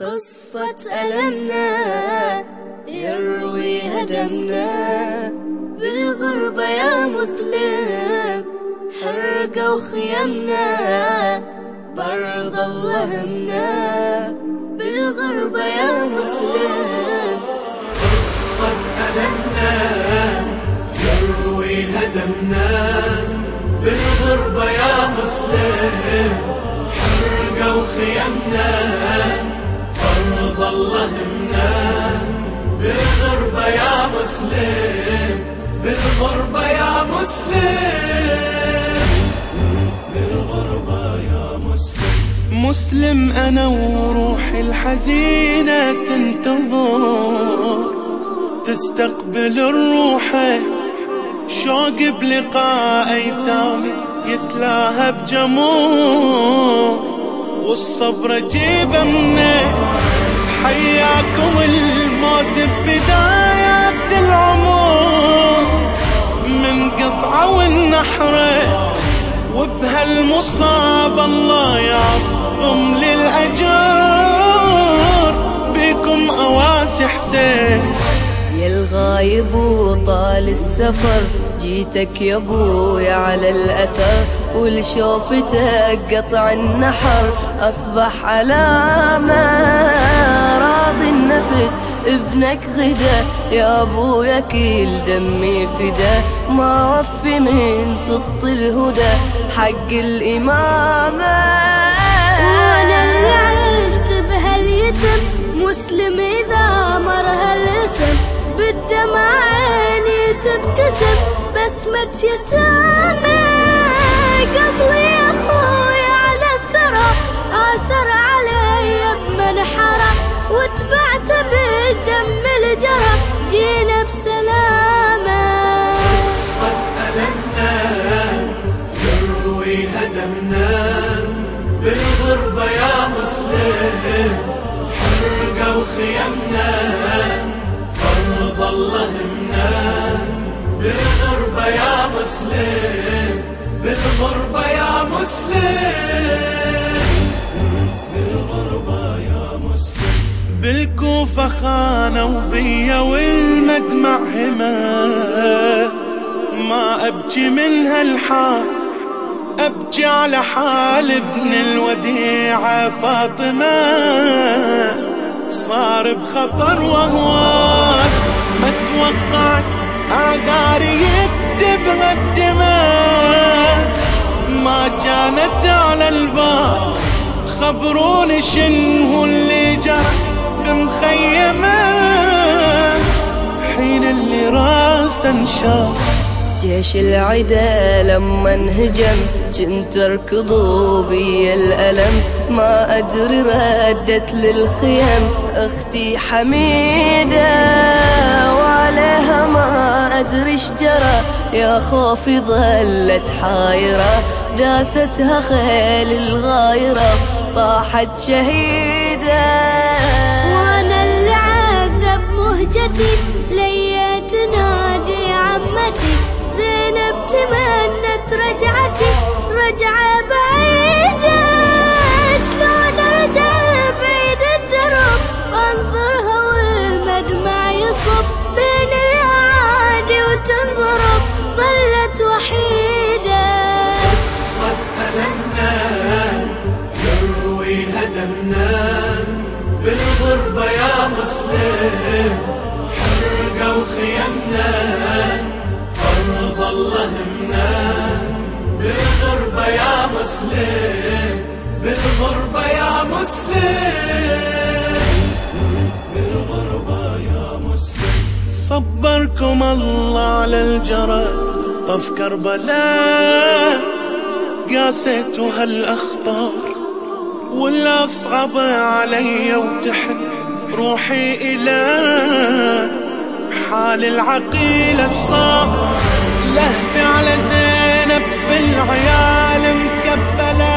قصة ألمنا يروي هدمنا بالغربة يا مسلم، حرقوا خيمنا برض الله همنا بالغربة يا مسلم. قصة ألمنا يروي هدمنا بالغربة يا مسلم، حرقوا خيمنا برض الله همنا بالغربة يا مسلم، بالغربة يا مسلم، بالغربة يا مسلم. مسلم أنا وروحي الحزينة تنتظر تستقبل الروح، شوق بلقاء أيتامي يتلاهى بجمور، والصبر أجيبه منه حياكم الموت ببدايات العمر، من قطعة والنحرة وبهالمصاب الله يعظم للأجر، بكم أواسي حسين يا الغايب وطال السفر، جيتك يا ابويا على الأثر، ولشوفتك قطع النحر أصبح علامة، راضي النفس ابنك غدا يا ابويا كل دمي فدا، ما وفي من سط الهدى حق الإمامة. وانا اللي عشت بهاليتم مسلم إذا مر هالاسم، بالدمع عيني تبتسم بسمة يتامى، قبلي يا أخويا على الثرى آثر علي بمنحرة، واتبعته بالدم الجرى جينا بسلامة. قصة ألمنا يروي هدمنا بالغربة يا مسلم، حرقوا خيمنا برض الله همنا بالغربة يا مسلم، بالغربة يا مسلم، بالغربة يا مسلم. بالكوفة خانوا بيا والمدمع هما، ما أبكي من هالحال أبكي على حال ابن الوديعة فاطمة، صار بخطر وهوان ما توقعت أعذاري يكتب الدماء، ما كانت على البال خبروني شنو اللي جرى بمخيمة، حين اللي راسه انشاف جيش العدا لما انهجم جنت اركضوا بي الألم، ما أدري ردت للخيم أختي حميدة، وعليها ما أدري شجرة يا خوفي ظلت حايرة، داستها خيل الغايرة طاحت شهيدة. وانا اللي عذب مهجتي ليا تنادي عمتي، زينب تمنت رجعتي رجعة بعيدة، شلون ارجع بعيد الدرب انظرها والمدمع يصب بين الاعادي وتنضرب ظلت وحيدة. قصة ألمنا يروي هدمنا بالغربة يا مسلم، حرقوا خيمنا برض الله همنا بالغربة يا مسلم، بالغربة يا مسلم، بالغربة يا مسلم. صبركم الله على الجرى طف كربلاء، قاسيتوا هالأخطار والأصعب علي وتحن روحي إلى بحال العقيلة فصار لهفي على زينب بالعيال مكفلة،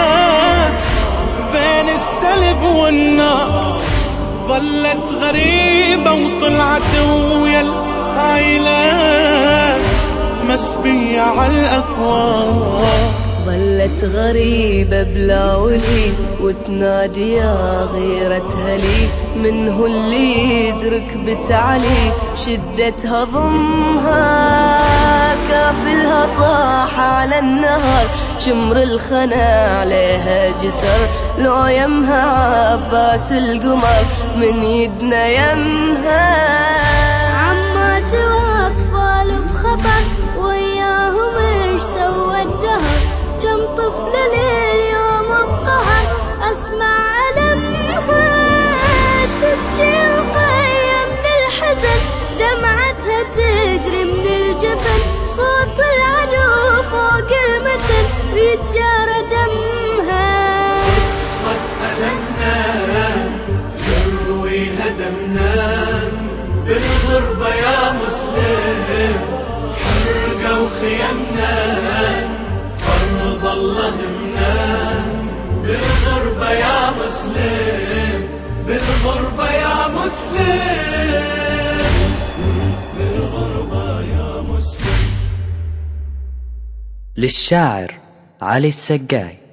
بين السلب والنار ظلت غريبة وطلعت ويا العائلة مسبية على الأكوان، ظلت غريبة بلا ولي وتنادي يا غيرتها لي، من هو اللي يدرك بتعلي شدتها ضمها، كافلها طاح على النهر شمر الخنا عليها جسر، لو يمها عباس القمر من يدنا يمها. عمات واطفال بخطر وياهم ايش سوى الدهر، كم طفل لليوم بقهر اسمع ألمها، تبكي القية من الحزن دمعتها تجري من الجفن، صوت العدو فوق المتن بيتجارى دمها. قصة ألمنا يرويها دمنا بالغربة يا مسلم، حرقوا خيمنا فرض الله همنا، بالغربة يا مسلم، بالغربة يا مسلم، بالغربة يا مسلم. للشاعر علي السقاي.